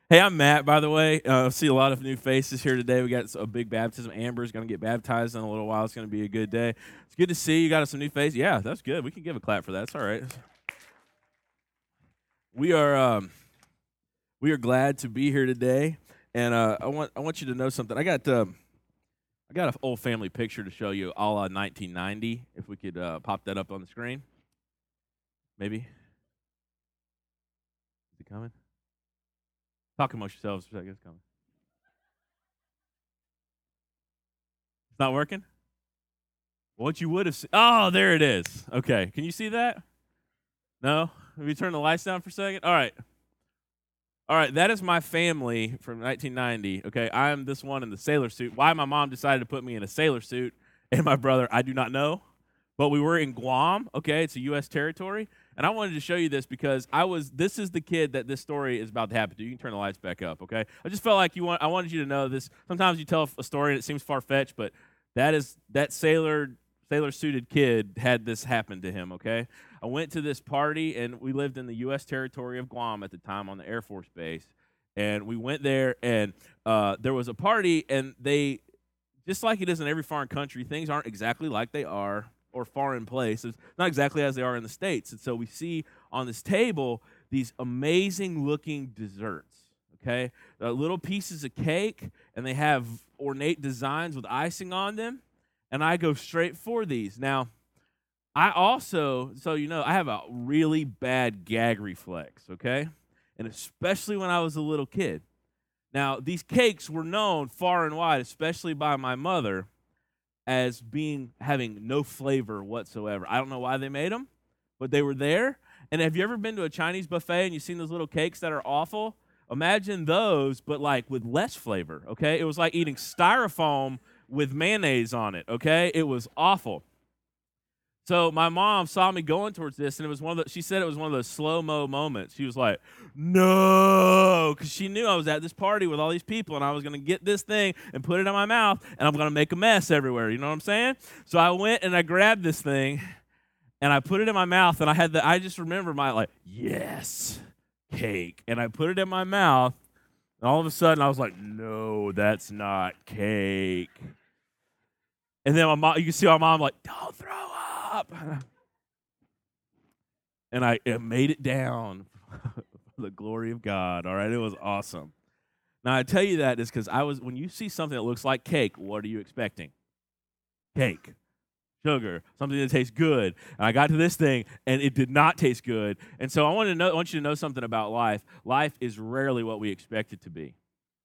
Hey, I'm Matt, by the way. I see a lot of new faces here today. We got a big baptism. Amber's going to get baptized in a little while. It's going to be a good day. It's good to see you. Got some new faces. Yeah, that's good. We can give a clap for that. It's all right. We are we are glad to be here today, and I want you to know something. I got an old family picture to show you, a la 1990. If we could pop that up on the screen, maybe. Is it coming? Talk amongst yourselves. I guess it's coming. It's not working. What you would have seen. Oh, there it is. Okay. Can you see that? No? Have you turn the lights down for a second? All right. All right. That is my family from 1990. Okay. I am this one in the sailor suit. Why my mom decided to put me in a sailor suit and my brother, I do not know. But we were in Guam. Okay. It's a U.S. territory. And I wanted to show you this because this is the kid that this story is about to happen to. You can turn the lights back up. Okay. I just felt like I wanted you to know this. Sometimes you tell a story and it seems far fetched, but that sailor suited kid had this happen to him, okay? I went to this party, and we lived in the U.S. territory of Guam at the time on the Air Force Base. And we went there, and there was a party, and they, just like it is in every foreign country, things aren't exactly like they are, or foreign places, not exactly as they are in the States. And so we see on this table these amazing-looking desserts, okay? Little pieces of cake, and they have ornate designs with icing on them. And I go straight for these. Now, I also, so you know, I have a really bad gag reflex, okay? And especially when I was a little kid. Now, these cakes were known far and wide, especially by my mother, as having no flavor whatsoever. I don't know why they made them, but they were there. And have you ever been to a Chinese buffet and you've seen those little cakes that are awful? Imagine those, but like with less flavor, okay? It was like eating styrofoam with mayonnaise on it, okay? It was awful. So my mom saw me going towards this, and she said it was one of those slow-mo moments. She was like, no, because she knew I was at this party with all these people, and I was going to get this thing and put it in my mouth, and I'm going to make a mess everywhere. You know what I'm saying? So I went and I grabbed this thing, and I put it in my mouth, and I just remember yes, cake. And I put it in my mouth, and all of a sudden, I was like, no, that's not cake. And then you can see my mom like, don't throw up. And I made it down for the glory of God. All right, it was awesome. Now, I tell you that is because when you see something that looks like cake, what are you expecting? Cake. Sugar, something that tastes good. And I got to this thing, and it did not taste good. And so I want you to know something about life. Life is rarely what we expect it to be.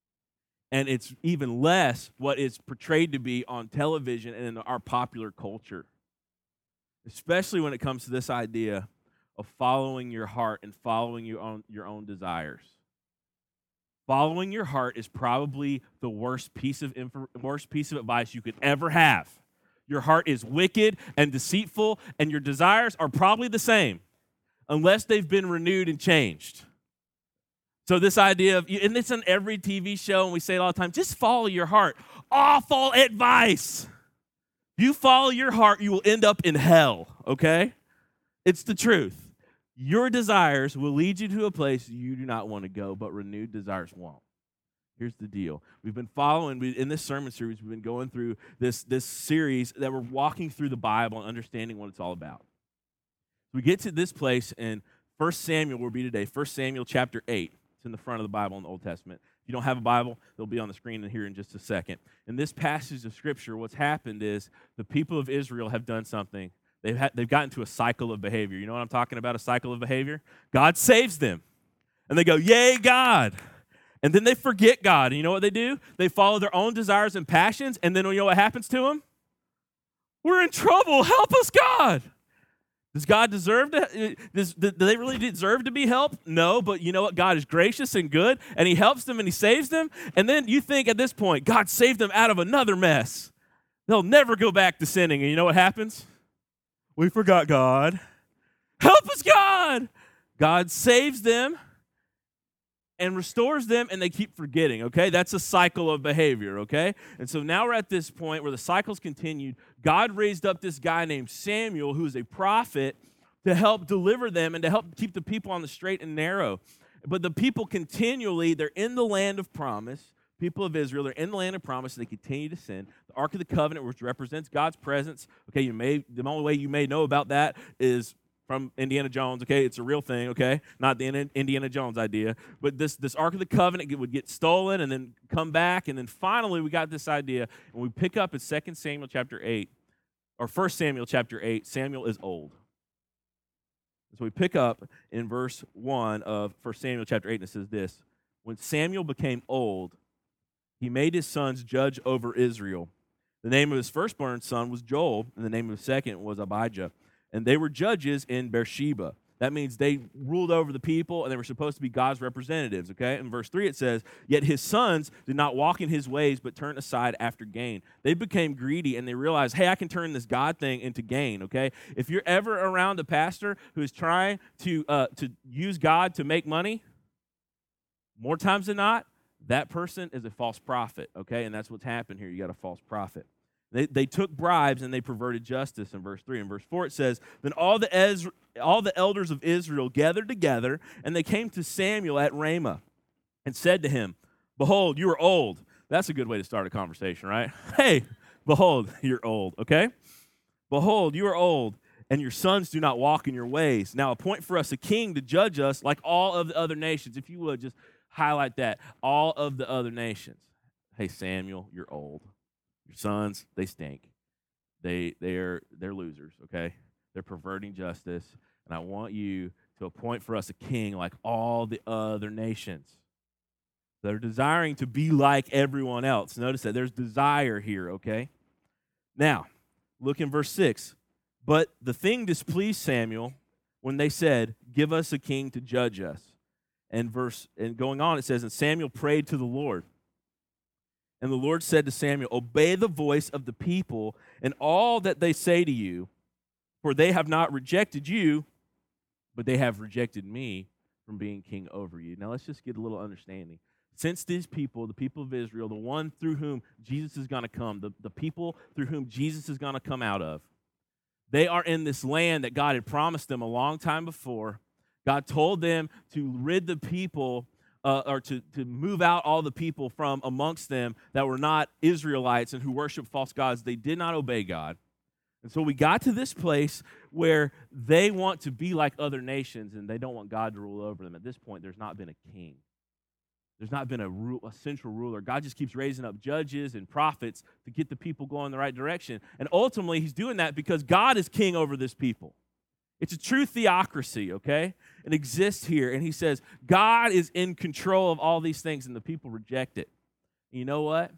And it's even less what it's portrayed to be on television and in our popular culture, especially when it comes to this idea of following your heart and following your own desires. Following your heart is probably the worst piece of advice you could ever have. Your heart is wicked and deceitful, and your desires are probably the same unless they've been renewed and changed. So this idea of, and it's on every TV show, and we say it all the time, just follow your heart. Awful advice. You follow your heart, you will end up in hell, okay? It's the truth. Your desires will lead you to a place you do not want to go, but renewed desires won't. Here's the deal. We've been in this sermon series, we've been going through this series that we're walking through the Bible and understanding what it's all about. We get to this place in 1 Samuel, where we'll be today, 1 Samuel chapter 8. It's in the front of the Bible in the Old Testament. If you don't have a Bible, they'll be on the screen here in just a second. In this passage of Scripture, what's happened is the people of Israel have done something. They've gotten to a cycle of behavior. You know what I'm talking about, a cycle of behavior? God saves them. And they go, yay, God. And then they forget God. And you know what they do? They follow their own desires and passions. And then you know what happens to them? We're in trouble. Help us, God. Does God deserve to? Do they really deserve to be helped? No, but you know what? God is gracious and good, and He helps them and He saves them. And then you think at this point, God saved them out of another mess. They'll never go back to sinning. And you know what happens? We forgot God. Help us, God. God saves them and restores them, and they keep forgetting, okay? That's a cycle of behavior, okay? And so now we're at this point where the cycle's continued. God raised up this guy named Samuel, who's a prophet, to help deliver them and to help keep the people on the straight and narrow. But the people continually, they're in the land of promise. People of Israel, they're in the land of promise, and they continue to sin. The Ark of the Covenant, which represents God's presence, okay, the only way you may know about that is from Indiana Jones, okay? It's a real thing, okay? Not the Indiana Jones idea. But this Ark of the Covenant would get stolen and then come back, and then finally we got this idea, and we pick up in 2 Samuel chapter 8, or 1 Samuel chapter 8, Samuel is old. So we pick up in verse 1 of 1 Samuel chapter 8, and it says this: when Samuel became old, he made his sons judge over Israel. The name of his firstborn son was Joel, and the name of his second was Abijah. And they were judges in Beersheba. That means they ruled over the people, and they were supposed to be God's representatives, okay? In verse 3 it says, yet his sons did not walk in his ways, but turned aside after gain. They became greedy, and they realized, hey, I can turn this God thing into gain, okay? If you're ever around a pastor who is trying to use God to make money, more times than not, that person is a false prophet, okay? And that's what's happened here. You got a false prophet. They took bribes and they perverted justice in verse 3. In verse 4 it says, then all the elders of Israel gathered together, and they came to Samuel at Ramah and said to him, behold, you are old. That's a good way to start a conversation, right? Hey, behold, you're old, okay? Behold, you are old, and your sons do not walk in your ways. Now appoint for us a king to judge us like all of the other nations. If you would, just highlight that. All of the other nations. Hey, Samuel, you're old. Your sons, they stink. They're losers, okay? They're perverting justice, and I want you to appoint for us a king like all the other nations. They're desiring to be like everyone else. Notice that there's desire here, okay? Now, look in verse 6. But the thing displeased Samuel when they said, give us a king to judge us. And going on, it says, and Samuel prayed to the Lord. And the Lord said to Samuel, obey the voice of the people and all that they say to you, for they have not rejected you, but they have rejected me from being king over you. Now let's just get a little understanding. Since these people, the people of Israel, the one through whom Jesus is going to come, the people through whom Jesus is going to come out of, they are in this land that God had promised them a long time before. God told them to rid the people or to move out all the people from amongst them that were not Israelites and who worship false gods. They did not obey God. And so we got to this place where they want to be like other nations and they don't want God to rule over them. At this point, there's not been a king. There's not been a central ruler. God just keeps raising up judges and prophets to get the people going in the right direction. And ultimately, he's doing that because God is king over this people. It's a true theocracy, okay? It exists here. And he says, God is in control of all these things, and the people reject it. And you know what?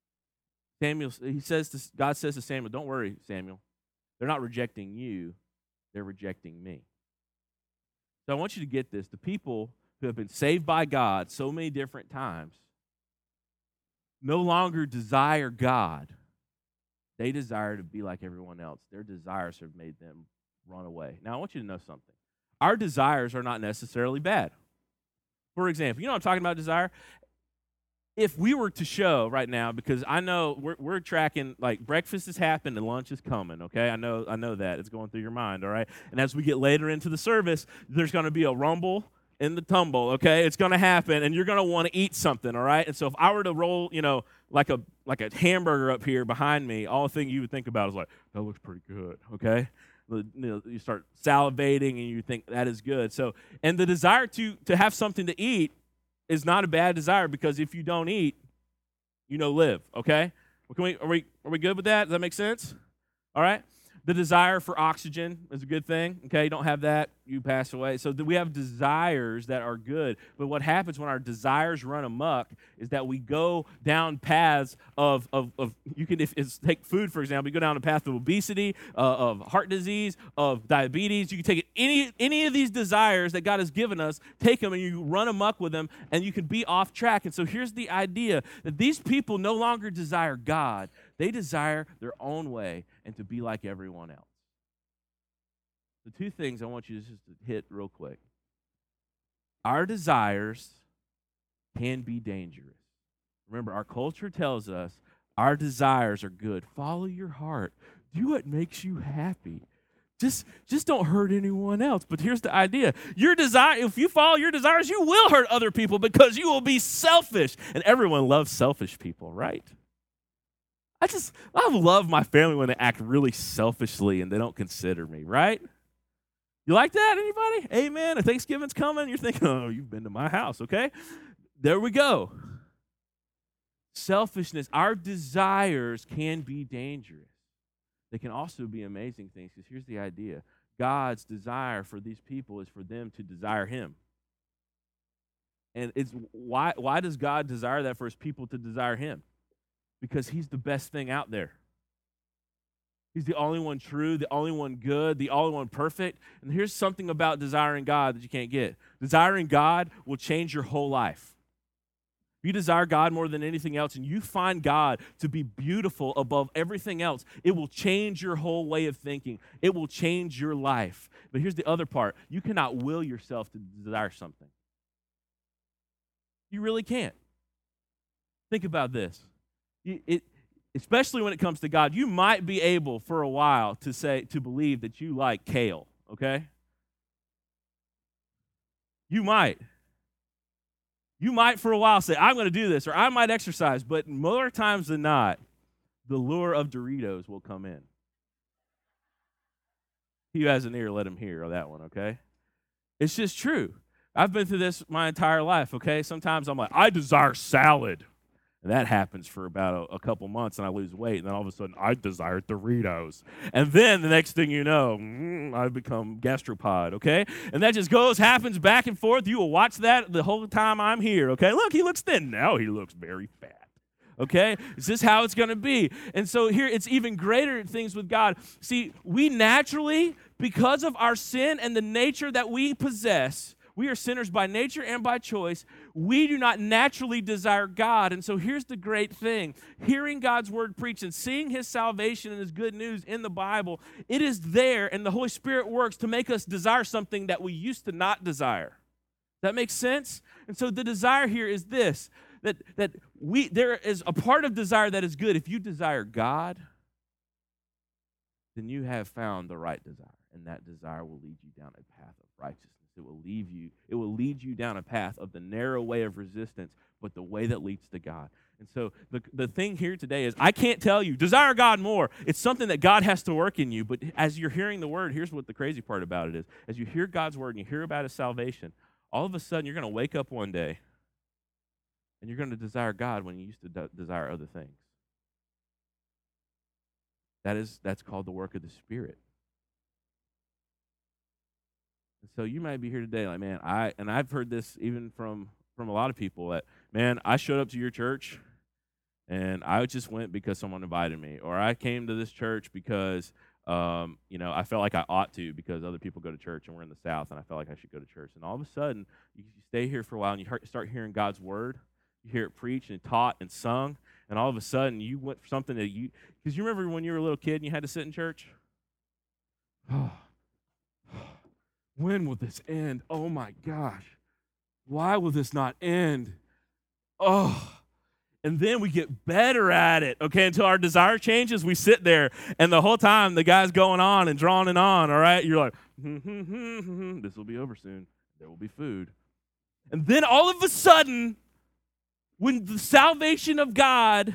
God says to Samuel, don't worry, Samuel. They're not rejecting you. They're rejecting me. So I want you to get this. The people who have been saved by God so many different times no longer desire God. They desire to be like everyone else. Their desires have made them run away. Now, I want you to know something. Our desires are not necessarily bad. For example, you know what I'm talking about, desire? If we were to show right now, because I know we're tracking, like breakfast has happened and lunch is coming, okay? I know that. It's going through your mind, all right? And as we get later into the service, there's going to be a rumble in the tumble, okay? It's going to happen, and you're going to want to eat something, all right? And so if I were to roll, like a hamburger up here behind me, all the thing you would think about is like, that looks pretty good, okay? You start salivating and you think that is good. So, and the desire to have something to eat is not a bad desire, because if you don't eat, live, okay? Are we good with that? Does that make sense? All right? The desire for oxygen is a good thing, okay? You don't have that, you pass away. So we have desires that are good. But what happens when our desires run amok is that we go down paths of take food, for example, you go down a path of obesity, of heart disease, of diabetes. You can take any of these desires that God has given us, take them and you run amok with them, and you can be off track. And so here's the idea, that these people no longer desire God. They desire their own way and to be like everyone else. The two things I want you to just hit real quick. Our desires can be dangerous. Remember, our culture tells us our desires are good. Follow your heart. Do what makes you happy. Just don't hurt anyone else. But here's the idea. Your desire, if you follow your desires, you will hurt other people because you will be selfish. And everyone loves selfish people, right? I love my family when they act really selfishly and they don't consider me, right? You like that, anybody? Amen. Thanksgiving's coming. You're thinking, oh, you've been to my house, okay? There we go. Selfishness, our desires can be dangerous. They can also be amazing things, because here's the idea. God's desire for these people is for them to desire him. And it's why does God desire that for his people to desire him? Because he's the best thing out there. He's the only one true, the only one good, the only one perfect. And here's something about desiring God that you can't get. Desiring God will change your whole life. If you desire God more than anything else and you find God to be beautiful above everything else, it will change your whole way of thinking. It will change your life. But here's the other part. You cannot will yourself to desire something. You really can't. Think about this. Especially when it comes to God, you might be able for a while to believe that you like kale, okay? You might. You might for a while say, I'm going to do this, or I might exercise, but more times than not, the lure of Doritos will come in. He who has an ear, let him hear on that one, okay? It's just true. I've been through this my entire life, okay? Sometimes I'm like, I desire salad. And that happens for about a couple months, and I lose weight, and then all of a sudden, I desire Doritos. And then the next thing you know, I become gastropod, okay? And that just happens back and forth. You will watch that the whole time I'm here, okay? Look, he looks thin. Now he looks very fat, okay? Is this how it's going to be? And so here, it's even greater things with God. See, we naturally, because of our sin and the nature that we possess, we are sinners by nature and by choice. We do not naturally desire God. And so here's the great thing. Hearing God's word preached and seeing his salvation and his good news in the Bible, it is there, and the Holy Spirit works to make us desire something that we used to not desire. That makes sense? And so the desire here is this, that there is a part of desire that is good. If you desire God, then you have found the right desire, and that desire will lead you down a path of righteousness. It will lead you down a path of the narrow way of resistance, but the way that leads to God. And so the thing here today is, I can't tell you, desire God more. It's something that God has to work in you. But as you're hearing the word, here's what the crazy part about it is. As you hear God's word and you hear about his salvation, all of a sudden you're going to wake up one day and you're going to desire God when you used to desire other things. That's called the work of the Spirit. So you might be here today like, man, I've heard this even from a lot of people that, man, I showed up to your church and I just went because someone invited me, or I came to this church because, I felt like I ought to because other people go to church and we're in the South and I felt like I should go to church. And all of a sudden, you stay here for a while and you start hearing God's word. You hear it preached and taught and sung, and all of a sudden you went for something that because you remember when you were a little kid and you had to sit in church? When will this end? Oh my gosh. Why will this not end? Oh. And then we get better at it, okay, until our desire changes. We sit there, and the whole time the guy's going on and drawing it on, all right? You're like, this will be over soon. There will be food. And then all of a sudden, when the salvation of God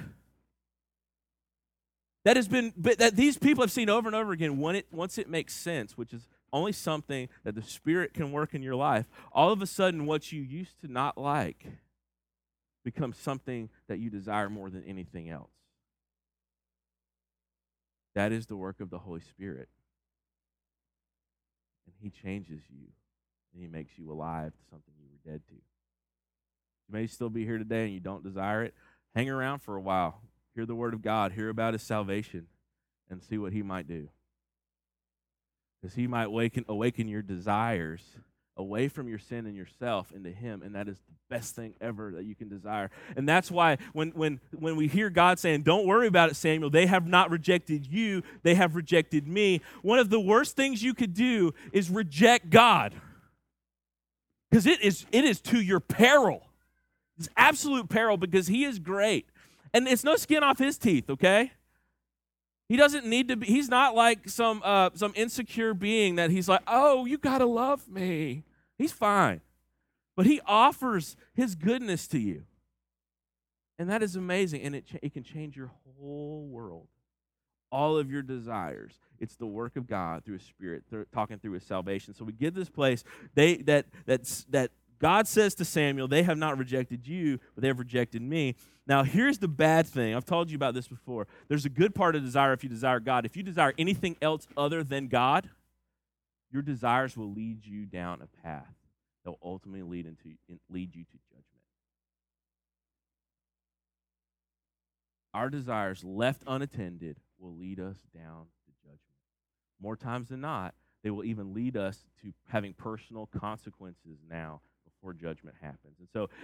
that these people have seen over and over again, once it makes sense, which is only something that the Spirit can work in your life, all of a sudden what you used to not like becomes something that you desire more than anything else. That is the work of the Holy Spirit. And he changes you, and he makes you alive to something you were dead to. You may still be here today and you don't desire it. Hang around for a while. Hear the word of God. Hear about his salvation and see what he might do. Because he might awaken your desires away from your sin and yourself into him, and that is the best thing ever that you can desire. And that's why when we hear God saying, don't worry about it, Samuel, they have not rejected you, they have rejected me. One of the worst things you could do is reject God. Because it is to your peril. It's absolute peril, because he is great. And it's no skin off his teeth, okay? He doesn't need to be, he's not like some insecure being that he's like, oh, you got to love me. He's fine. But he offers his goodness to you. And that is amazing. And it can change your whole world. All of your desires. It's the work of God through His Spirit, talking through His salvation. So we get this place that God says to Samuel, they have not rejected you, but they have rejected me. Now, here's the bad thing. I've told you about this before. There's a good part of desire if you desire God. If you desire anything else other than God, your desires will lead you down a path that will ultimately lead you to judgment. Our desires left unattended will lead us down to judgment. More times than not, they will even lead us to having personal consequences now before judgment happens. And so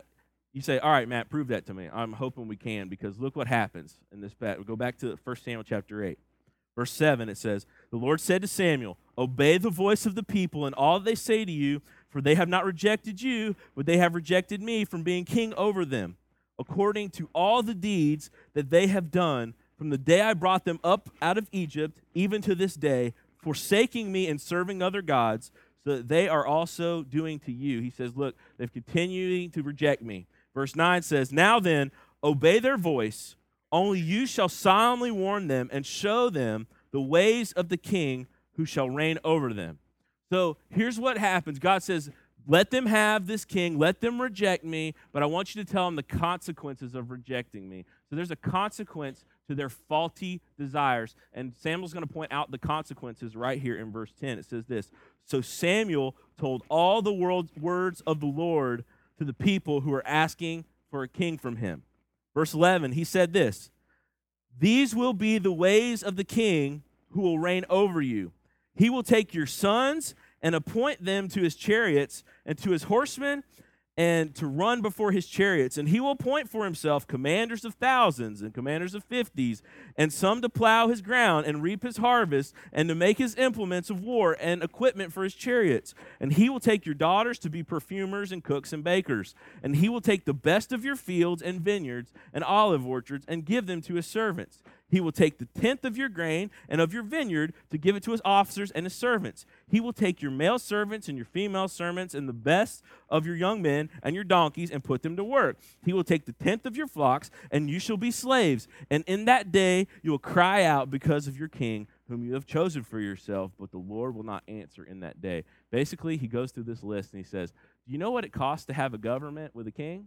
you say, all right, Matt, prove that to me. I'm hoping we can, because look what happens in this. We go back to 1 Samuel chapter 8. Verse 7, it says, the Lord said to Samuel, obey the voice of the people and all they say to you, for they have not rejected you, but they have rejected me from being king over them, according to all the deeds that they have done from the day I brought them up out of Egypt, even to this day, forsaking me and serving other gods, so that they are also doing to you. He says, look, they've continued to reject me. Verse 9 says, now then, obey their voice, only you shall solemnly warn them and show them the ways of the king who shall reign over them. So here's what happens. God says, let them have this king, let them reject me, but I want you to tell them the consequences of rejecting me. So there's a consequence to their faulty desires, and Samuel's going to point out the consequences right here in verse 10. It says this, so Samuel told all the words of the Lord to the people who were asking for a king from him. Verse 11, he said this, these will be the ways of the king who will reign over you. He will take your sons and appoint them to his chariots and to his horsemen and to run before his chariots. And he will appoint for himself commanders of thousands and commanders of 50s, and some to plow his ground and reap his harvest, and to make his implements of war and equipment for his chariots. And he will take your daughters to be perfumers and cooks and bakers. And he will take the best of your fields and vineyards and olive orchards and give them to his servants. He will take the tenth of your grain and of your vineyard to give it to his officers and his servants. He will take your male servants and your female servants and the best of your young men and your donkeys and put them to work. He will take the tenth of your flocks, and you shall be slaves. And in that day you will cry out because of your king, whom you have chosen for yourself, but the Lord will not answer in that day. Basically, he goes through this list and he says, do you know what it costs to have a government with a king?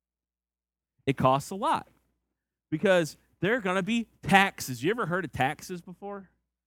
It costs a lot, because there are going to be taxes. You ever heard of taxes before?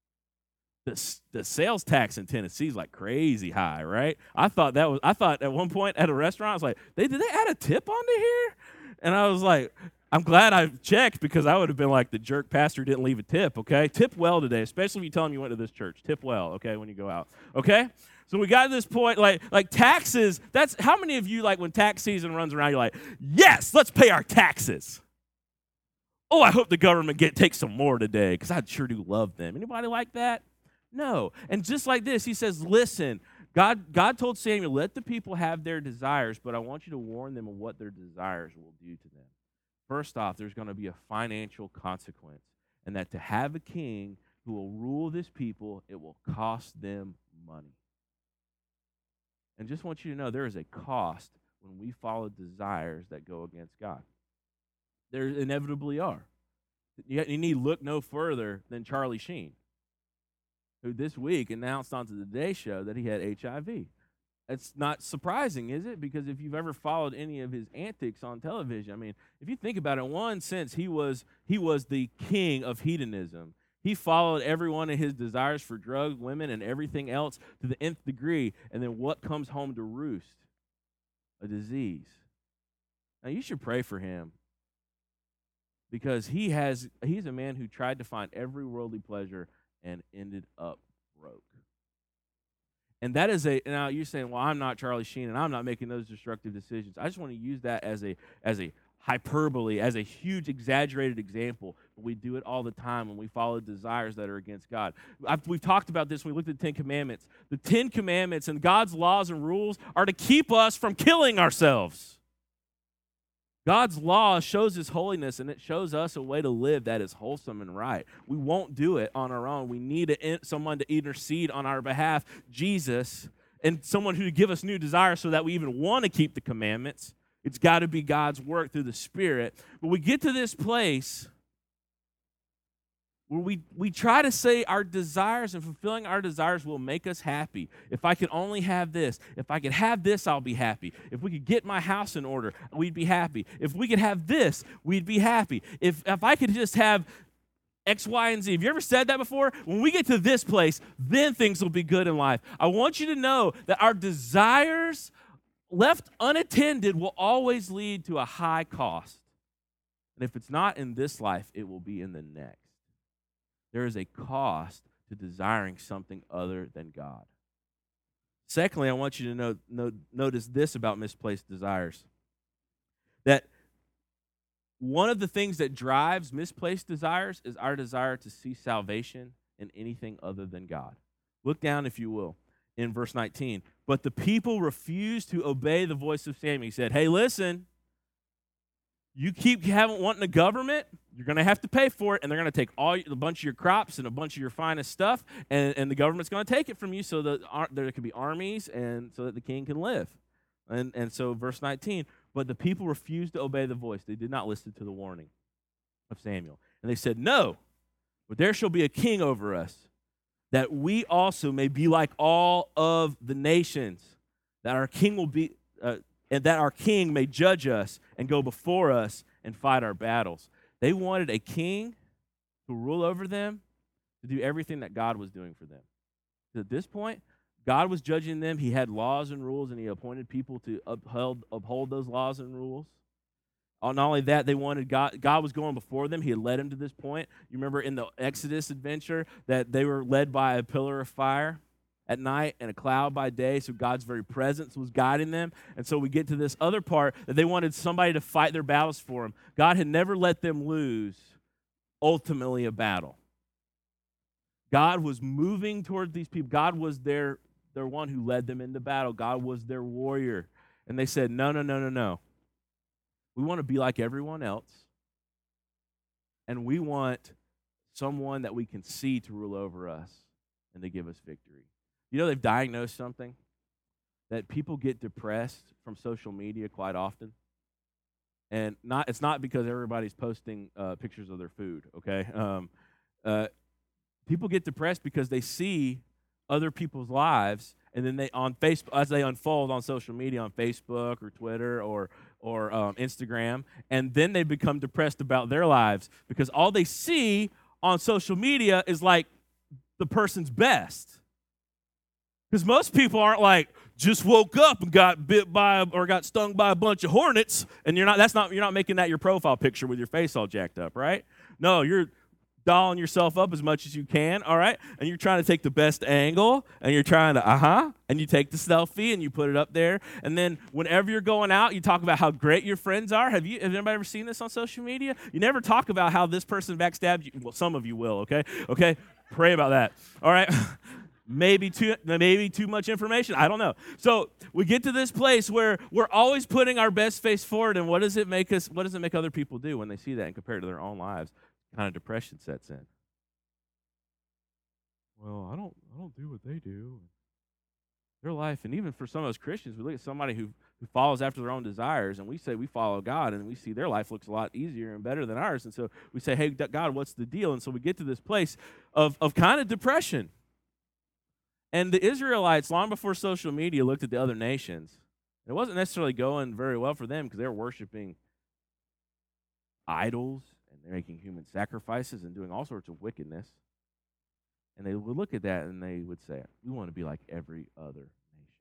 The sales tax in Tennessee is like crazy high, right? I thought at one point at a restaurant, I was like, did they add a tip onto here? And I was like, I'm glad I checked, because I would have been like the jerk pastor didn't leave a tip, okay? Tip well today, especially if you tell them you went to this church. Tip well, okay, when you go out, okay? So we got to this point, like taxes, that's, how many of you, like when tax season runs around, you're like, yes, let's pay our taxes. Oh, I hope the government takes some more today, because I sure do love them. Anybody like that? No. And just like this, he says, listen, God told Samuel, let the people have their desires, but I want you to warn them of what their desires will do to them. First off, there's going to be a financial consequence, and that to have a king who will rule this people, it will cost them money. And just want you to know, there is a cost when we follow desires that go against God. There inevitably are. You need to look no further than Charlie Sheen, who this week announced on the Today Show that he had HIV. It's not surprising, is it? Because if you've ever followed any of his antics on television, I mean, if you think about it, in one sense, he was the king of hedonism. He followed every one of his desires for drugs, women, and everything else to the nth degree. And then what comes home to roost? A disease. Now, you should pray for him, because he's a man who tried to find every worldly pleasure and ended up broke. And that is now you're saying, well, I'm not Charlie Sheen and I'm not making those destructive decisions. I just want to use that as a hyperbole, as a huge exaggerated example. But we do it all the time when we follow desires that are against God. We've talked about this when we looked at the 10 Commandments. The 10 Commandments and God's laws and rules are to keep us from killing ourselves. God's law shows his holiness, and it shows us a way to live that is wholesome and right. We won't do it on our own. We need someone to intercede on our behalf, Jesus, and someone who give us new desires so that we even want to keep the commandments. It's got to be God's work through the Spirit. But we get to this place where we try to say our desires and fulfilling our desires will make us happy. If I could only have this. If I could have this, I'll be happy. If we could get my house in order, we'd be happy. If we could have this, we'd be happy. If I could just have X, Y, and Z. Have you ever said that before? When we get to this place, then things will be good in life. I want you to know that our desires left unattended will always lead to a high cost. And if it's not in this life, it will be in the next. There is a cost to desiring something other than God. Secondly, I want you to notice this about misplaced desires. That one of the things that drives misplaced desires is our desire to see salvation in anything other than God. Look down, if you will, in verse 19. But the people refused to obey the voice of Samuel. He said, hey, listen, you keep wanting a government, you're going to have to pay for it, and they're going to take a bunch of your crops and a bunch of your finest stuff, and the government's going to take it from you so that there can be armies and so that the king can live. And so verse 19, but the people refused to obey the voice. They did not listen to the warning of Samuel. And they said, no, but there shall be a king over us, that we also may be like all of the nations, that our king will be... and that our king may judge us and go before us and fight our battles. They wanted a king to rule over them, to do everything that God was doing for them. So at this point, God was judging them. He had laws and rules, and he appointed people to uphold those laws and rules. Not only that, they wanted God was going before them. He had led them to this point. You remember in the Exodus adventure that they were led by a pillar of fire at night and a cloud by day, so God's very presence was guiding them. And so we get to this other part that they wanted somebody to fight their battles for them. God had never let them lose, ultimately, a battle. God was moving toward these people. God was their one who led them into battle. God was their warrior. And they said, no. We want to be like everyone else, and we want someone that we can see to rule over us and to give us victory. You know, they've diagnosed something, that people get depressed from social media quite often. And it's not because everybody's posting pictures of their food, okay? People get depressed because they see other people's lives, and then they on Facebook, as they unfold on social media, on Facebook or Twitter or Instagram, and then they become depressed about their lives because all they see on social media is like the person's best. Because most people aren't like, just woke up and got bit by or got stung by a bunch of hornets, and you're not making that your profile picture with your face all jacked up, right? No, you're dolling yourself up as much as you can, all right? And you're trying to take the best angle, and you're trying to, and you take the selfie and you put it up there. And then whenever you're going out, you talk about how great your friends are. Have anybody ever seen this on social media? You never talk about how this person backstabbed you. Well, some of you will, okay? Okay? Pray about that, all right? Maybe too much information. I don't know. So we get to this place where we're always putting our best face forward, and what does it make other people do when they see that and compare it to their own lives? Kind of depression sets in. Well, I don't do what they do. Their life, and even for some of us Christians, we look at somebody who follows after their own desires, and we say we follow God, and we see their life looks a lot easier and better than ours, and so we say, hey, God, what's the deal? And so we get to this place of kind of depression. And the Israelites, long before social media, looked at the other nations. It wasn't necessarily going very well for them because they were worshiping idols, and they're making human sacrifices and doing all sorts of wickedness. And they would look at that and they would say, we want to be like every other nation.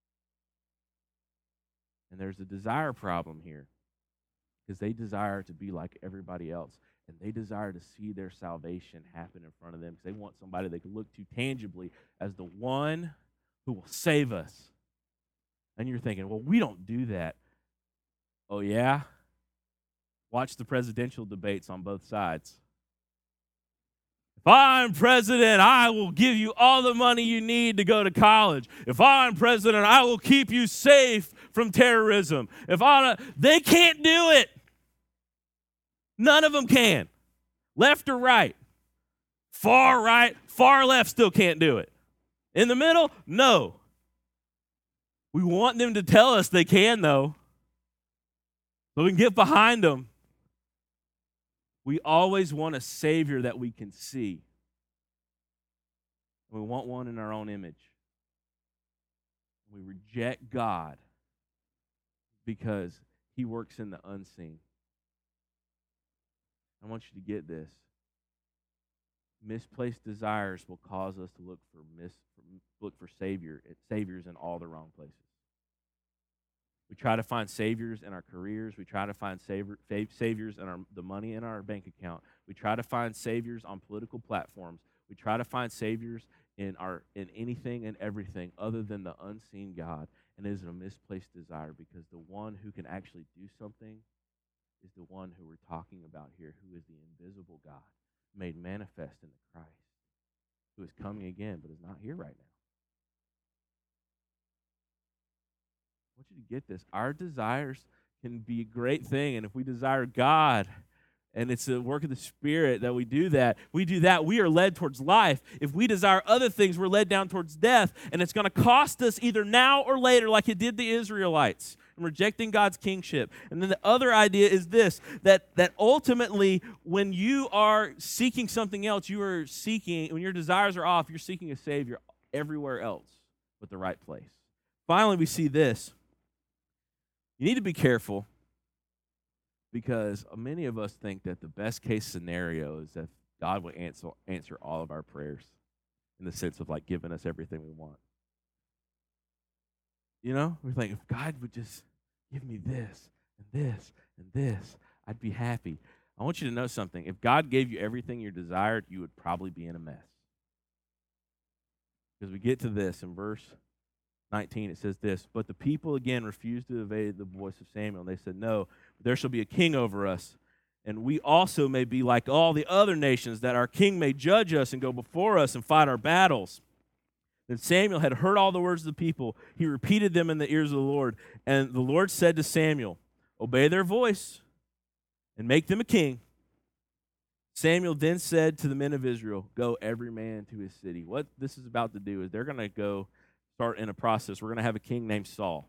And there's a desire problem here because they desire to be like everybody else. And they desire to see their salvation happen in front of them because they want somebody they can look to tangibly as the one who will save us. And you're thinking, well, we don't do that. Oh, yeah? Watch the presidential debates on both sides. If I'm president, I will give you all the money you need to go to college. If I'm president, I will keep you safe from terrorism. They can't do it. None of them can. Left or right, far left still can't do it. In the middle, no. We want them to tell us they can, though, so we can get behind them. We always want a Savior that we can see. We want one in our own image. We reject God because he works in the unseen. I want you to get this. Misplaced desires will cause us to look for saviors in all the wrong places. We try to find saviors in our careers. We try to find saviors in the money in our bank account. We try to find saviors on political platforms. We try to find saviors in anything and everything other than the unseen God. And it is a misplaced desire, because the one who can actually do something is the one who we're talking about here, who is the invisible God made manifest in the Christ, who is coming again but is not here right now. I want you to get this. Our desires can be a great thing, and if we desire God, and it's the work of the Spirit that we do that, we are led towards life. If we desire other things, we're led down towards death, and it's going to cost us either now or later, like it did the Israelites, in rejecting God's kingship. And then the other idea is this, that ultimately, when you are seeking something else, when your desires are off, you're seeking a Savior everywhere else but the right place. Finally, we see this. You need to be careful, because many of us think that the best case scenario is that God will answer all of our prayers, in the sense of like giving us everything we want. You know, we think, if God would just give me this and this and this, I'd be happy. I want you to know something. If God gave you everything you desired, you would probably be in a mess. Because we get to this in verse 19, it says this, but the people again refused to obey the voice of Samuel. They said, no, there shall be a king over us, and we also may be like all the other nations, that our king may judge us and go before us and fight our battles. Then Samuel had heard all the words of the people. He repeated them in the ears of the Lord. And the Lord said to Samuel, obey their voice and make them a king. Samuel then said to the men of Israel, go every man to his city. What this is about to do is they're going to go start in a process. We're going to have a king named Saul.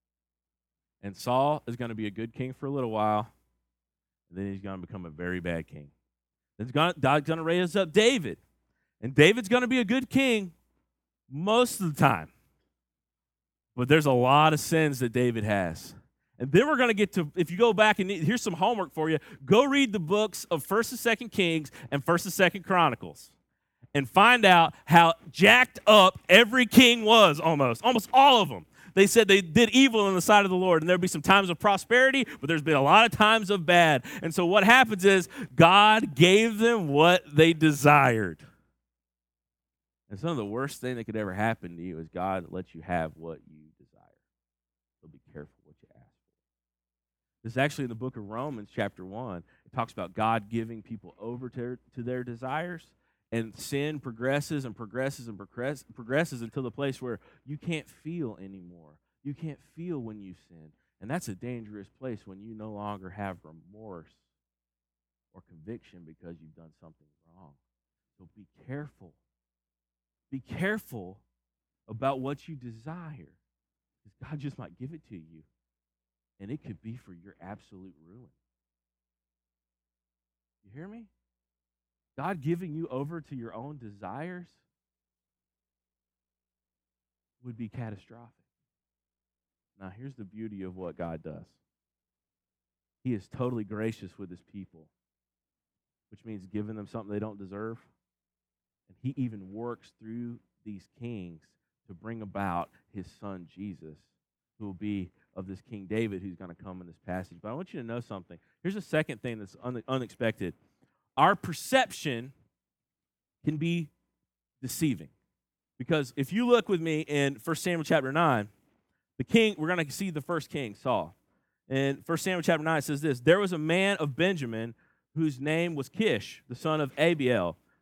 And Saul is going to be a good king for a little while. And then he's going to become a very bad king. Then God's going to raise up David. And David's going to be a good king most of the time. But there's a lot of sins that David has. And then we're going to get to, if you go back, and here's some homework for you. Go read the books of 1st and 2nd Kings and 1st and 2nd Chronicles, and find out how jacked up every king was, almost all of them. They said they did evil in the sight of the Lord, and there'd be some times of prosperity, but there's been a lot of times of bad. And so what happens is God gave them what they desired. And some of the worst thing that could ever happen to you is God lets you have what you desire. So be careful what you ask for. This is actually in the book of Romans, chapter 1. It talks about God giving people over to their desires. And sin progresses and progresses and progresses until the place where you can't feel anymore. You can't feel when you sin. And that's a dangerous place, when you no longer have remorse or conviction because you've done something wrong. So be careful. Be careful about what you desire, because God just might give it to you, and it could be for your absolute ruin. You hear me? God giving you over to your own desires would be catastrophic. Now, here's the beauty of what God does. He is totally gracious with his people, which means giving them something they don't deserve. And he even works through these kings to bring about his son Jesus, who will be of this King David, who's going to come in this passage. But I want you to know something. Here's a second thing that's unexpected. Our perception can be deceiving. Because if you look with me in 1 Samuel chapter 9, the king, we're going to see the first king, Saul. In 1 Samuel chapter 9, it says this, there was a man of Benjamin whose name was Kish, the son of Abiel,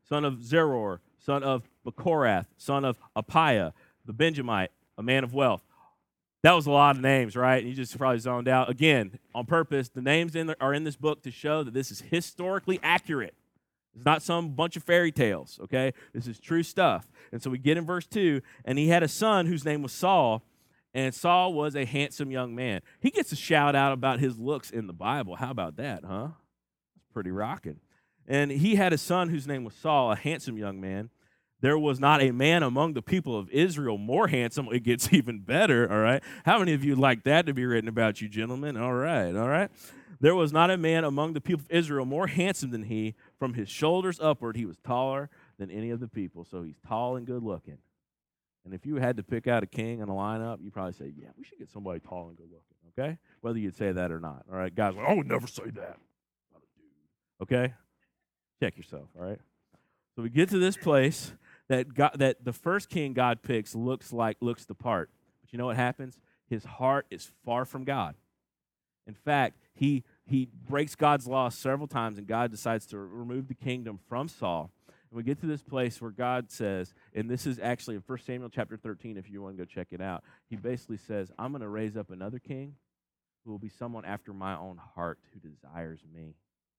son of Zeror, son of Bechorath, son of Apiah, the Benjamite, a man of wealth. That was a lot of names, right? You just probably zoned out. Again, on purpose, the names are in this book to show that this is historically accurate. It's not some bunch of fairy tales, okay? This is true stuff. And so we get in verse 2, and he had a son whose name was Saul, and Saul was a handsome young man. He gets a shout out about his looks in the Bible. How about that, huh? That's pretty rocking. And he had a son whose name was Saul, a handsome young man. There was not a man among the people of Israel more handsome. It gets even better, all right? How many of you like that to be written about you, gentlemen? All right, all right. There was not a man among the people of Israel more handsome than he. From his shoulders upward, he was taller than any of the people. So he's tall and good looking. And if you had to pick out a king in a lineup, you'd probably say, yeah, we should get somebody tall and good looking, okay? Whether you'd say that or not, all right? Guys, I would never say that. Not a dude, okay? Check yourself, all right? So we get to this place that the first king God picks looks the part. But you know what happens? His heart is far from God. In fact, he breaks God's law several times, and God decides to remove the kingdom from Saul. And we get to this place where God says, and this is actually in 1 Samuel chapter 13, if you want to go check it out. He basically says, I'm going to raise up another king who will be someone after my own heart who desires me.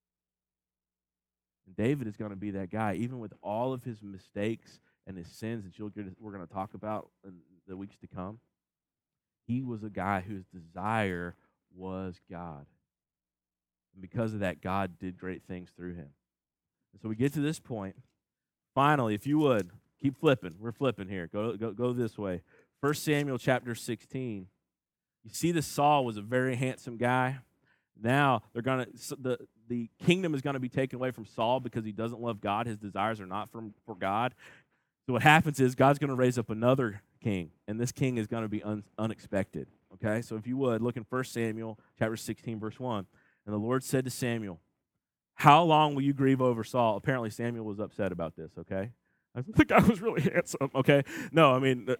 And David is going to be that guy, even with all of his mistakes and his sins that we're going to talk about in the weeks to come. He was a guy whose desire was God. And because of that, God did great things through him. And so we get to this point. Finally, if you would, keep flipping. We're flipping here. Go this way. 1 Samuel chapter 16. You see that Saul was a very handsome guy. Now the kingdom is going to be taken away from Saul because he doesn't love God. His desires are not for God. So what happens is God's going to raise up another king, and this king is going to be unexpected. Okay, so if you would, look in 1 Samuel chapter 16, verse 1. And the Lord said to Samuel, how long will you grieve over Saul? Apparently Samuel was upset about this, okay? The guy was really handsome, okay? No, I mean,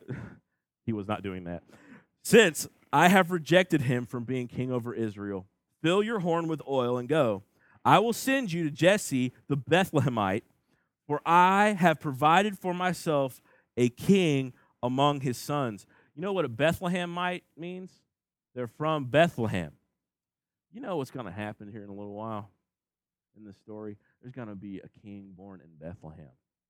he was not doing that. Since I have rejected him from being king over Israel, fill your horn with oil and go. I will send you to Jesse the Bethlehemite, for I have provided for myself a king among his sons. You know what a Bethlehemite means? They're from Bethlehem. You know what's going to happen here in a little while in this story? There's going to be a king born in Bethlehem.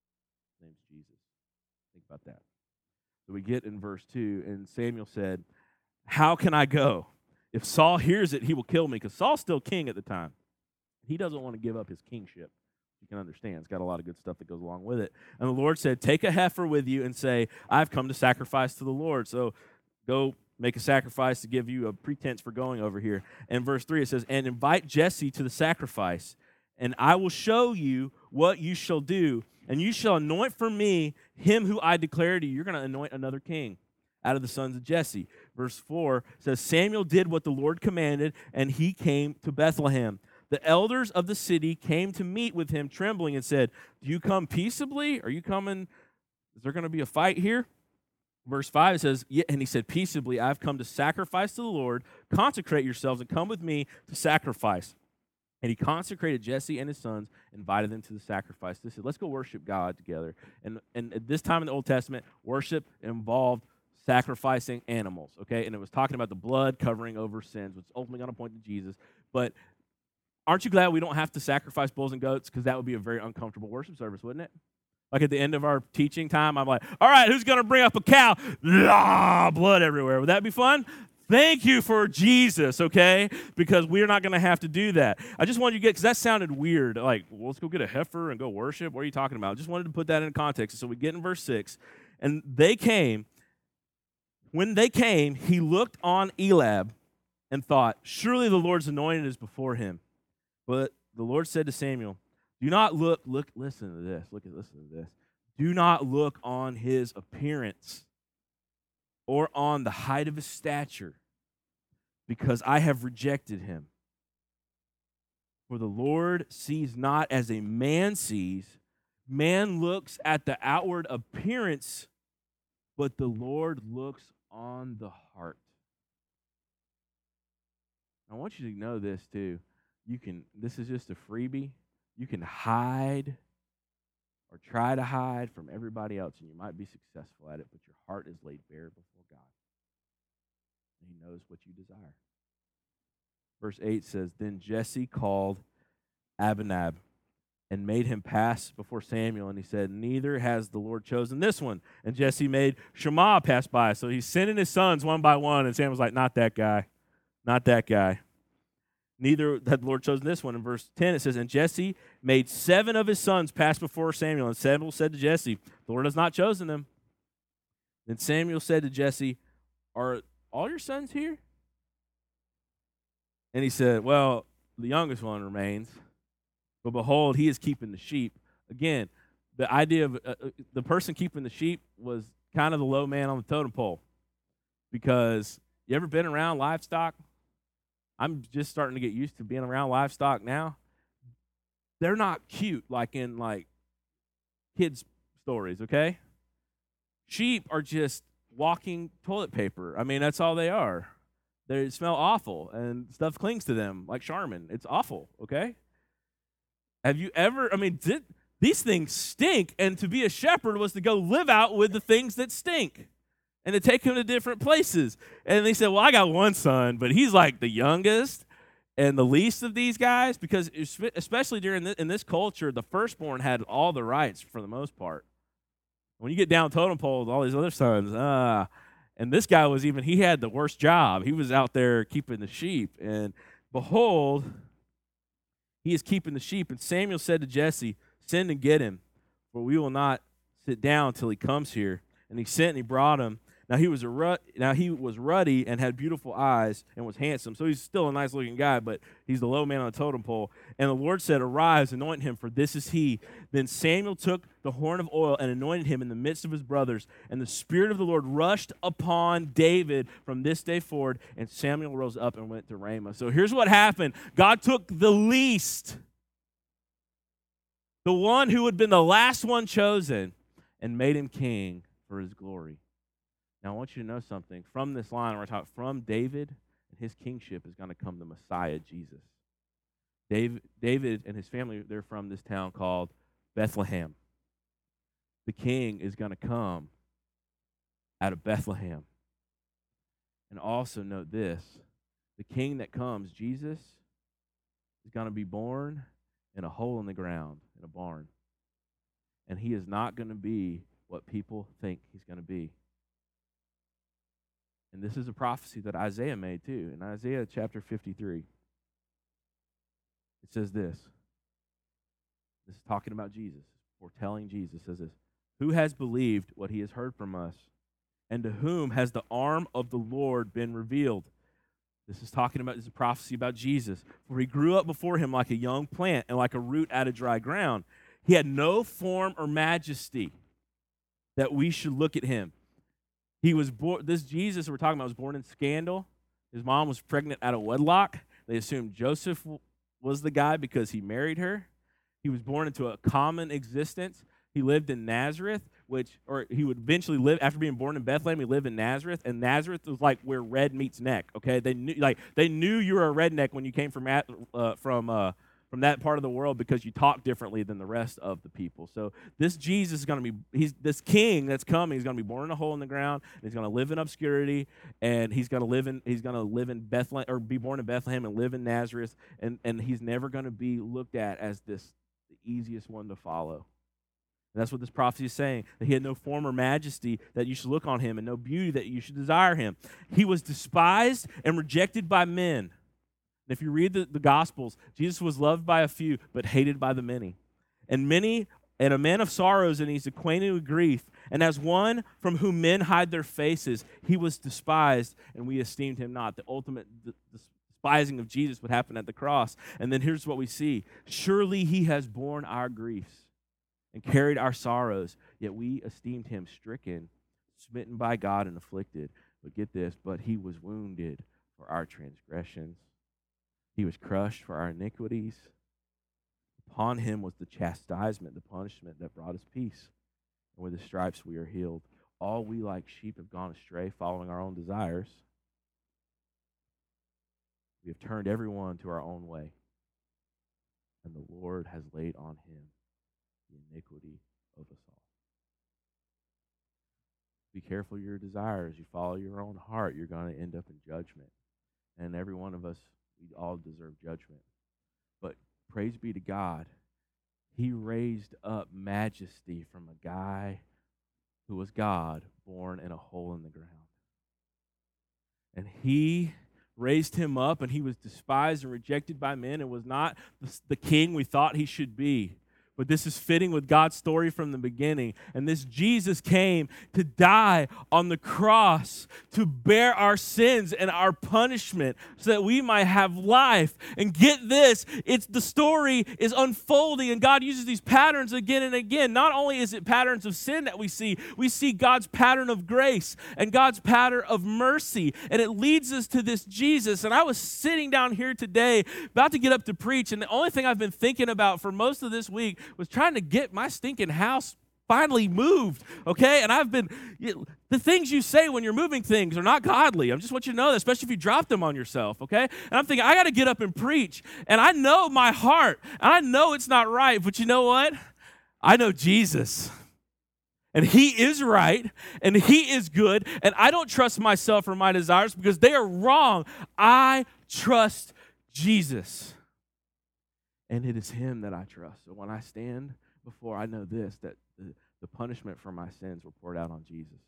His name's Jesus. Think about that. So we get in verse 2, and Samuel said, how can I go? If Saul hears it, he will kill me, because Saul's still king at the time. He doesn't want to give up his kingship. You can understand. It's got a lot of good stuff that goes along with it. And the Lord said, take a heifer with you and say, I've come to sacrifice to the Lord. So go make a sacrifice to give you a pretense for going over here. And verse 3, it says, and invite Jesse to the sacrifice, and I will show you what you shall do. And you shall anoint for me him who I declare to you. You're going to anoint another king out of the sons of Jesse. Verse 4 says, Samuel did what the Lord commanded, and he came to Bethlehem. The elders of the city came to meet with him, trembling, and said, do you come peaceably? Are you coming? Is there going to be a fight here? Verse 5, it says, yeah, and he said, peaceably, I've come to sacrifice to the Lord. Consecrate yourselves and come with me to sacrifice. And he consecrated Jesse and his sons, invited them to the sacrifice. They said, let's go worship God together. And at this time in the Old Testament, worship involved sacrificing animals, okay? And it was talking about the blood covering over sins, which is ultimately going to point to Jesus. But aren't you glad we don't have to sacrifice bulls and goats? Because that would be a very uncomfortable worship service, wouldn't it? Like at the end of our teaching time, I'm like, all right, who's going to bring up a cow? Blood everywhere. Would that be fun? Thank you for Jesus, okay? Because we're not going to have to do that. I just wanted you to get, because that sounded weird. Like, well, let's go get a heifer and go worship. What are you talking about? I just wanted to put that in context. So we get in verse 6. And they came. When they came, he looked on Eliab and thought, surely the Lord's anointed is before him. But the Lord said to Samuel, do not listen to this. Listen to this. Do not look on his appearance or on the height of his stature, because I have rejected him. For the Lord sees not as a man sees. Man looks at the outward appearance, but the Lord looks on the heart. I want you to know this too. This is just a freebie. You can hide or try to hide from everybody else, and you might be successful at it, but your heart is laid bare before God. And he knows what you desire. Verse 8 says, Then Jesse called Abinab and made him pass before Samuel, and he said, Neither has the Lord chosen this one. And Jesse made Shammah pass by. So he's sending his sons one by one, and Samuel's like, not that guy, not that guy. Neither had the Lord chosen this one. In verse 10 it says, And Jesse made 7 of his sons pass before Samuel. And Samuel said to Jesse, The Lord has not chosen them. Then Samuel said to Jesse, Are all your sons here? And he said, Well, the youngest one remains. But behold, he is keeping the sheep. Again, the idea of the person keeping the sheep was kind of the low man on the totem pole. Because you ever been around livestock? I'm just starting to get used to being around livestock now. They're not cute like in kids' stories, okay? Sheep are just walking toilet paper. I mean, that's all they are. They smell awful, and stuff clings to them like Charmin. It's awful, okay? Have you ever, these things stink, and to be a shepherd was to go live out with the things that stink and to take him to different places. And they said, well, I got one son, but he's like the youngest and the least of these guys, because especially in this culture, the firstborn had all the rights for the most part. When you get down totem pole with all these other sons, and this guy he had the worst job. He was out there keeping the sheep. And behold, he is keeping the sheep. And Samuel said to Jesse, Send and get him, for we will not sit down till he comes here. And he sent and he brought him. Now he was ruddy and had beautiful eyes and was handsome. So he's still a nice looking guy, but he's the low man on the totem pole. And the Lord said, Arise, anoint him, for this is he. Then Samuel took the horn of oil and anointed him in the midst of his brothers. And the Spirit of the Lord rushed upon David from this day forward. And Samuel rose up and went to Ramah. So here's what happened. God took the least, the one who had been the last one chosen, and made him king for his glory. Now, I want you to know something. From this line, we're talking from David and his kingship is going to come the Messiah, Jesus. David and his family, they're from this town called Bethlehem. The king is going to come out of Bethlehem. And also note this. The king that comes, Jesus, is going to be born in a hole in the ground, in a barn. And he is not going to be what people think he's going to be. And this is a prophecy that Isaiah made too. In Isaiah chapter 53, it says this. This is talking about Jesus, foretelling Jesus. It says this. Who has believed what he has heard from us? And to whom has the arm of the Lord been revealed? This is a prophecy about Jesus. For he grew up before him like a young plant and like a root out of dry ground. He had no form or majesty that we should look at him. He was born. This Jesus we're talking about was born in scandal. His mom was pregnant out of wedlock. They assumed Joseph was the guy because he married her. He was born into a common existence. He lived in Nazareth, he would eventually live after being born in Bethlehem. He lived in Nazareth, and Nazareth was like where red meets neck. Okay, they knew you were a redneck when you came from that part of the world because you talk differently than the rest of the people. So this Jesus is going to be, this king that's coming, he's going to be born in a hole in the ground, and he's going to live in obscurity, and he's going to live in Bethlehem, or be born in Bethlehem and live in Nazareth, and he's never going to be looked at as the easiest one to follow. And that's what this prophecy is saying, that he had no form or majesty that you should look on him, and no beauty that you should desire him. He was despised and rejected by men. If you read the Gospels, Jesus was loved by a few, but hated by the many. And a man of sorrows, and he's acquainted with grief. And as one from whom men hide their faces, he was despised, and we esteemed him not. The ultimate despising of Jesus would happen at the cross. And then here's what we see. Surely he has borne our griefs and carried our sorrows, yet we esteemed him stricken, smitten by God, and afflicted. But get this, but he was wounded for our transgressions. He was crushed for our iniquities. Upon him was the chastisement, the punishment that brought us peace. And with his stripes we are healed. All we like sheep have gone astray, following our own desires. We have turned everyone to our own way. And the Lord has laid on him the iniquity of us all. Be careful of your desires. You follow your own heart, you're going to end up in judgment. And every one of us, we all deserve judgment. But praise be to God, he raised up majesty from a guy who was God, born in a hole in the ground. And he raised him up, and he was despised and rejected by men and was not the king we thought he should be. But this is fitting with God's story from the beginning. And this Jesus came to die on the cross to bear our sins and our punishment so that we might have life. And get this, the story is unfolding, and God uses these patterns again and again. Not only is it patterns of sin that we see God's pattern of grace and God's pattern of mercy. And it leads us to this Jesus. And I was sitting down here today about to get up to preach, and the only thing I've been thinking about for most of this week was trying to get my stinking house finally moved, okay? And the things you say when you're moving things are not godly. I just want you to know that, especially if you drop them on yourself, okay? And I'm thinking, I got to get up and preach. And I know my heart, and I know it's not right, but you know what? I know Jesus. And he is right, and he is good, and I don't trust myself or my desires because they are wrong. I trust Jesus. And it is him that I trust. So when I stand before, I know this, that the punishment for my sins were poured out on Jesus.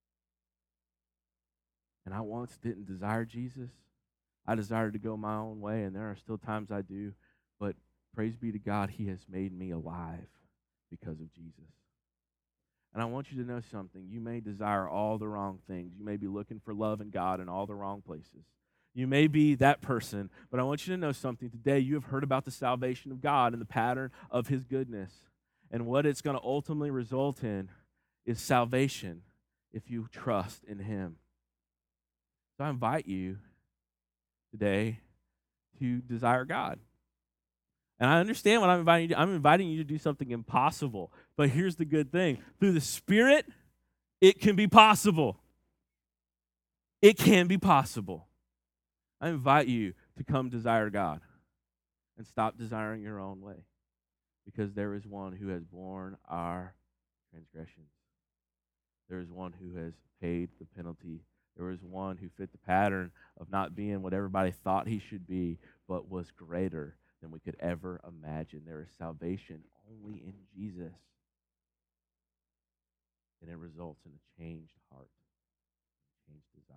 And I once didn't desire Jesus. I desired to go my own way, and there are still times I do. But praise be to God, he has made me alive because of Jesus. And I want you to know something. You may desire all the wrong things. You may be looking for love and God in all the wrong places. You may be that person, but I want you to know something. Today, you have heard about the salvation of God and the pattern of his goodness. And what it's going to ultimately result in is salvation if you trust in him. So I invite you today to desire God. And I understand what I'm inviting you to do. I'm inviting you to do something impossible. But here's the good thing. Through the Spirit, it can be possible. It can be possible. I invite you to come desire God and stop desiring your own way, because there is one who has borne our transgressions. There is one who has paid the penalty. There is one who fit the pattern of not being what everybody thought he should be, but was greater than we could ever imagine. There is salvation only in Jesus, and it results in a changed heart, changed desires.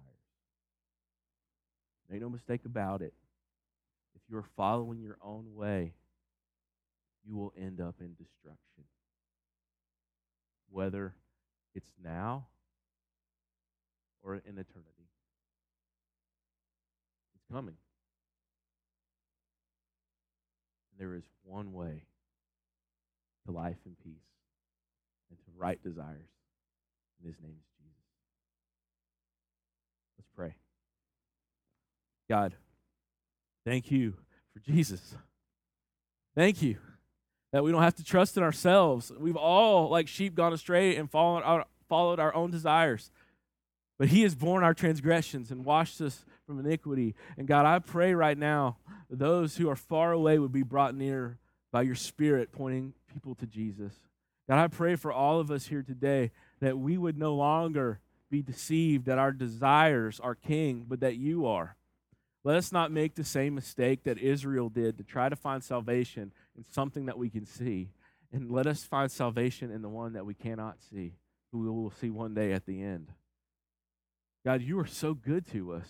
Make no mistake about it. If you are following your own way, you will end up in destruction. Whether it's now or in eternity. It's coming. And there is one way to life and peace and to right desires, and his name is Jesus. Let's pray. God, thank you for Jesus. Thank you that we don't have to trust in ourselves. We've all, like sheep, gone astray and followed our own desires. But he has borne our transgressions and washed us from iniquity. And God, I pray right now that those who are far away would be brought near by your Spirit, pointing people to Jesus. God, I pray for all of us here today that we would no longer be deceived that our desires are king, but that you are. Let us not make the same mistake that Israel did to try to find salvation in something that we can see. And let us find salvation in the one that we cannot see, who we will see one day at the end. God, you are so good to us.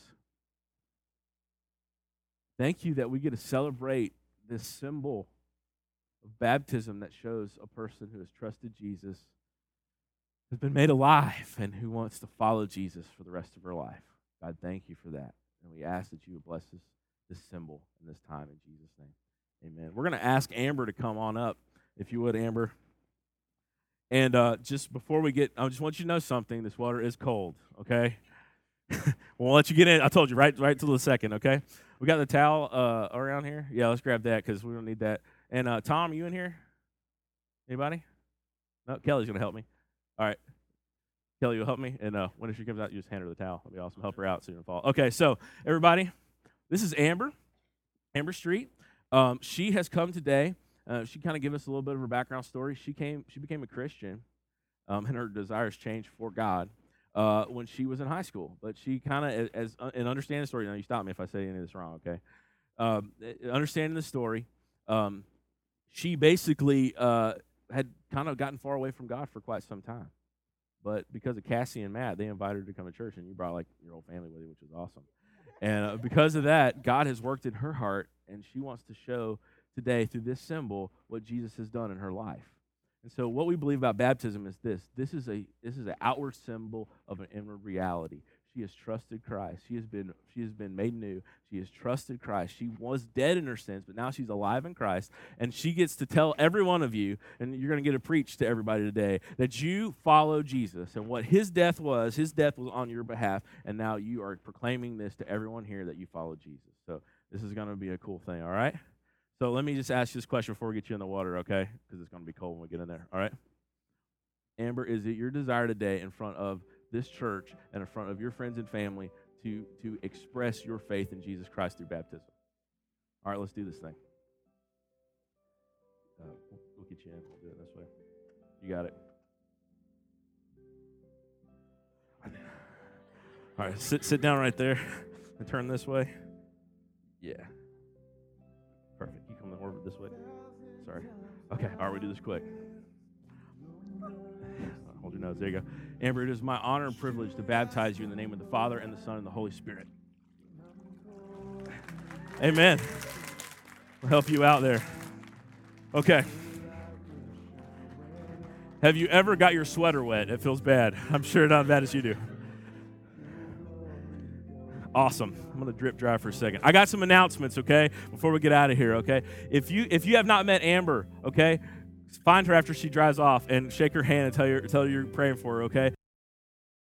Thank you that we get to celebrate this symbol of baptism that shows a person who has trusted Jesus, has been made alive, and who wants to follow Jesus for the rest of her life. God, thank you for that. And we ask that you would bless this symbol in this time in Jesus' name. Amen. We're going to ask Amber to come on up, if you would, Amber. And just before we get, I just want you to know something. This water is cold, okay? We'll let you get in. I told you, right till the second, okay? We got the towel around here. Yeah, let's grab that because we don't need that. And Tom, are you in here? Anybody? No, Kelly's going to help me. All right. Kelly, you'll help me, and when she comes out, you just hand her the towel. That'll be awesome. Help her out so you don't fall. Okay, so everybody, this is Amber Street. She has come today She kind of gave us a little bit of her background story. She became a Christian, and her desires changed for God when she was in high school. But she kind of, and understand the story. Now you stop me if I say any of this wrong, okay? Understanding the story, she basically had kind of gotten far away from God for quite some time. But because of Cassie and Matt, they invited her to come to church, and you brought like your whole family with you, which was awesome. And because of that, God has worked in her heart, and she wants to show today through this symbol what Jesus has done in her life. And so what we believe about baptism is this. This is an outward symbol of an inward reality. She has trusted Christ. She has been made new. She has trusted Christ. She was dead in her sins, but now she's alive in Christ. And she gets to tell every one of you, and you're going to get to preach to everybody today, that you follow Jesus. And what his death was on your behalf. And now you are proclaiming this to everyone here that you follow Jesus. So this is going to be a cool thing, all right? So let me just ask you this question before we get you in the water, okay? Because it's going to be cold when we get in there, all right? Amber, is it your desire today in front of this church and in front of your friends and family to express your faith in Jesus Christ through baptism? All right, let's do this thing. We'll get you in. We'll do it this way. You got it. All right, sit down right there and turn this way. Yeah. Perfect. You come over this way. Sorry. Okay. All right, we do this quick. Hold your nose. There you go. Amber, it is my honor and privilege to baptize you in the name of the Father and the Son and the Holy Spirit. Amen. We'll help you out there. Okay. Have you ever got your sweater wet? It feels bad. I'm sure not as bad as you do. Awesome. I'm going to drip dry for a second. I got some announcements, okay, before we get out of here, okay? If you have not met Amber, okay, find her after she drives off and shake her hand and tell her you're praying for her, okay?